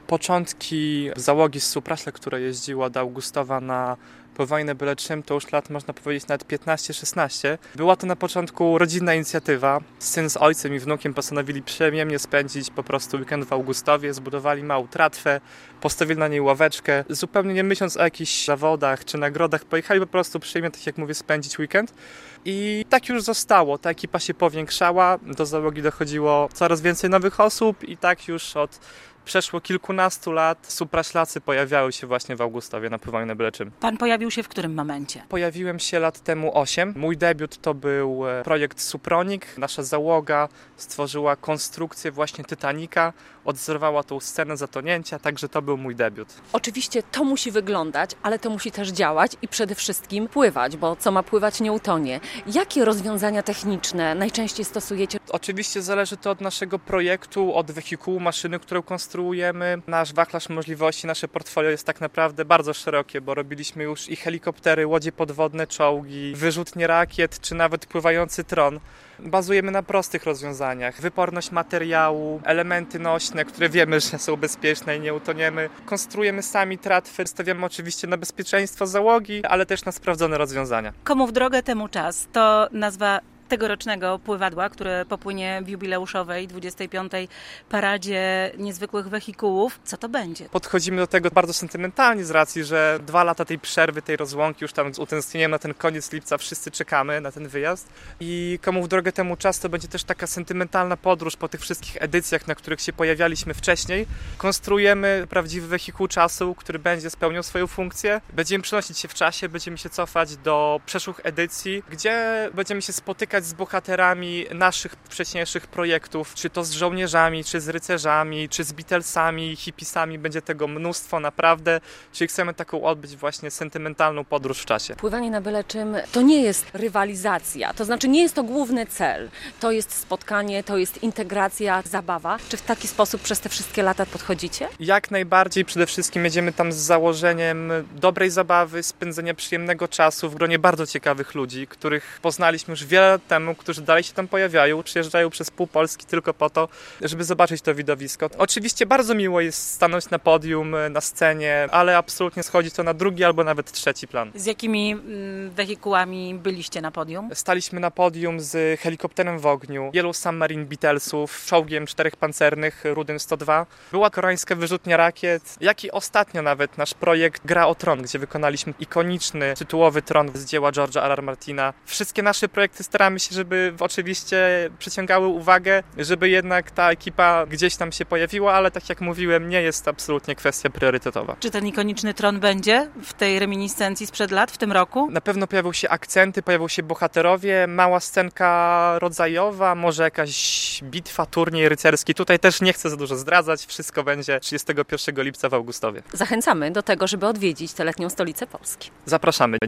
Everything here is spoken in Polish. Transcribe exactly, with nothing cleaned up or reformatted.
Początki załogi z Supraśla, która jeździła do Augustowa na pływanie na byle czym, to już lat można powiedzieć nawet piętnaście szesnaście. Była to na początku rodzinna inicjatywa. Syn z ojcem i wnukiem postanowili przyjemnie spędzić po prostu weekend w Augustowie, zbudowali małą tratwę, postawili na niej ławeczkę, zupełnie nie myśląc o jakichś zawodach czy nagrodach, pojechali po prostu przyjemnie, tak jak mówię, spędzić weekend. I tak już zostało, ta ekipa się powiększała, do załogi dochodziło coraz więcej nowych osób i tak już od przeszło kilkunastu lat supraślacy pojawiały się właśnie w Augustowie na pływaniu na byle czym. Pan pojawił się w którym momencie? Pojawiłem się lat temu osiem. Mój debiut to był projekt Supronik. Nasza załoga stworzyła konstrukcję właśnie Titanica, odzorowała tą scenę zatonięcia, także to był mój debiut. Oczywiście to musi wyglądać, ale to musi też działać i przede wszystkim pływać, bo co ma pływać nie utonie. Jakie rozwiązania techniczne najczęściej stosujecie? Oczywiście zależy to od naszego projektu, od wehikułu, maszyny, którą konstruujemy. Nasz wachlarz możliwości, nasze portfolio jest tak naprawdę bardzo szerokie, bo robiliśmy już i helikoptery, łodzie podwodne, czołgi, wyrzutnie rakiet, czy nawet pływający tron. Bazujemy na prostych rozwiązaniach. Wyporność materiału, elementy nośne, które wiemy, że są bezpieczne i nie utoniemy. Konstruujemy sami tratwy, stawiamy oczywiście na bezpieczeństwo załogi, ale też na sprawdzone rozwiązania. Komu w drogę, temu czas. To nazwa tegorocznego pływadła, które popłynie w jubileuszowej dwudziestej piątej paradzie niezwykłych wehikułów. Co to będzie? Podchodzimy do tego bardzo sentymentalnie z racji, że dwa lata tej przerwy, tej rozłąki, już tam z utęsknieniem na ten koniec lipca wszyscy czekamy na ten wyjazd. I komu w drogę, temu czas, to będzie też taka sentymentalna podróż po tych wszystkich edycjach, na których się pojawialiśmy wcześniej. Konstruujemy prawdziwy wehikuł czasu, który będzie spełniał swoją funkcję. Będziemy przenosić się w czasie, będziemy się cofać do przeszłych edycji, gdzie będziemy się spotykać z bohaterami naszych wcześniejszych projektów, czy to z żołnierzami, czy z rycerzami, czy z Beatlesami, hipisami, będzie tego mnóstwo naprawdę, czyli chcemy taką odbyć właśnie sentymentalną podróż w czasie. Pływanie na byle czym to nie jest rywalizacja, to znaczy nie jest to główny cel, to jest spotkanie, to jest integracja, zabawa. Czy w taki sposób przez te wszystkie lata podchodzicie? Jak najbardziej, przede wszystkim jedziemy tam z założeniem dobrej zabawy, spędzenia przyjemnego czasu w gronie bardzo ciekawych ludzi, których poznaliśmy już wiele lat temu, którzy dalej się tam pojawiają, przyjeżdżają przez pół Polski tylko po to, żeby zobaczyć to widowisko. Oczywiście bardzo miło jest stanąć na podium, na scenie, ale absolutnie schodzi to na drugi albo nawet trzeci plan. Z jakimi mm, wehikułami byliście na podium? Staliśmy na podium z helikopterem w ogniu, Yellow Submarine Beatlesów, czołgiem czterech pancernych Rudym sto dwa. Była koreańska wyrzutnia rakiet, jak i ostatnio nawet nasz projekt Gra o Tron, gdzie wykonaliśmy ikoniczny, tytułowy tron z dzieła George'a R R. Martina. Wszystkie nasze projekty staramy się, żeby oczywiście przyciągały uwagę, żeby jednak ta ekipa gdzieś tam się pojawiła, ale tak jak mówiłem, nie jest to absolutnie kwestia priorytetowa. Czy ten ikoniczny tron będzie w tej reminiscencji sprzed lat, w tym roku? Na pewno pojawią się akcenty, pojawią się bohaterowie, mała scenka rodzajowa, może jakaś bitwa, turniej rycerski. Tutaj też nie chcę za dużo zdradzać, wszystko będzie trzydziestego pierwszego lipca w Augustowie. Zachęcamy do tego, żeby odwiedzić tę letnią stolicę Polski. Zapraszamy.